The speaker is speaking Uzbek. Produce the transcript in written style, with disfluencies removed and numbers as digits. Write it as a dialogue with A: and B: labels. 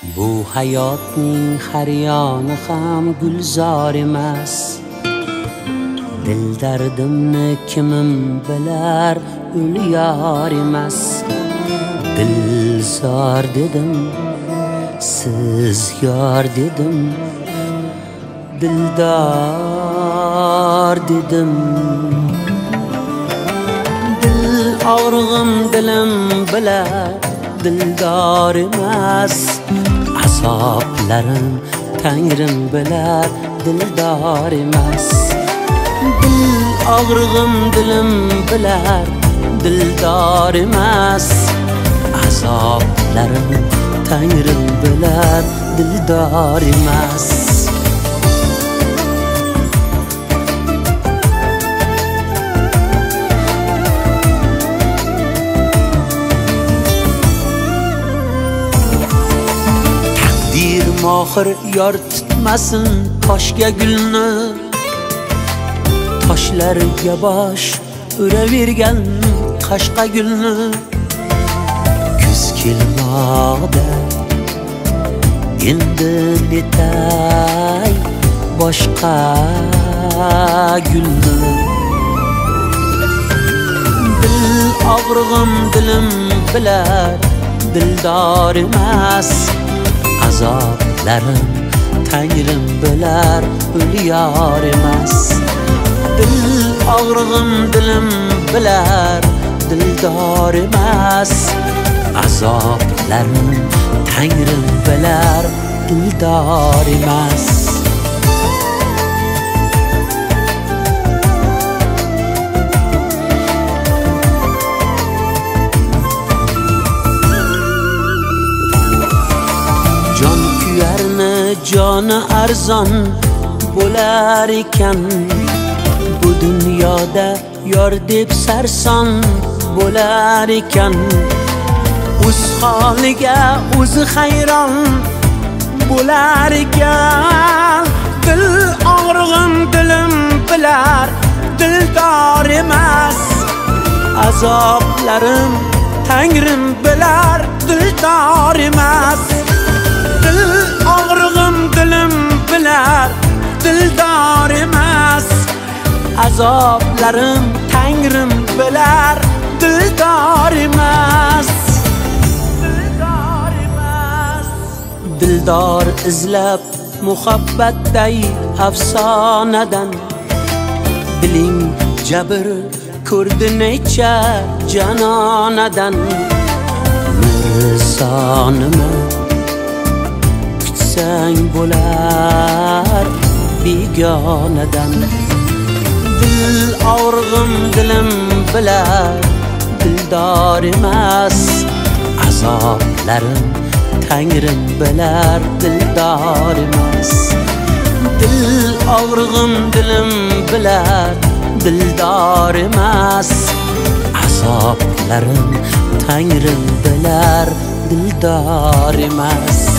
A: Bu hayotning har yoni ham gulzor emas. Dil dardimni kimim bilar, ul yor emas. Dilzor dedim, siz yor dedim, dildor dedim. Dil og'rig'im dilim bilar, dildor emas. Azoblarim Tangrim bilar, dildor emas. Dil og'rig'im dilim bilar, dildor emas. Azoblarim Tangrim bilar, dildor emas. Taqdir mohir yor tutmasin toshga gulni, toshlarga bosh uravergan qashqa gulni. Kuz kelmoqda endi netay boshqa gulni. Dil og'rig'im dilim bilar, dildor emas. Azoblarim Tangrim bilar, ul yor emas. Dil og'rig'im dilim bilar, dildor emas. Azoblarim Tangrim bilar, dildor emas. Jon kuyarni joni arzon bo'lar ekan, bu dunyoda yor deb sarson bo'lar ekan. O'z holiga o'zi hayron bo'lar ekan. Dil og'rig'im dilim bilar, dildor emas. Azoblarim Tangrim bilar, dildor emas. Dil og'rig'im dilim bilar, dildor emas. Azoblarim Tangrim bilar, dildor emas. Dildor izlab muhabbatday afsonadan, diling jabr ko'rdi necha janonadan. Mirsonimi kutsang bo'lar begonadan. Dil og'rig'im dilim bilar, dildor emas. Azoblarim Tangrim bilar, dildor emas. Dil og'rig'im dilim bilar, dildor emas. Azoblarim Tangrim bilar, dildor emas.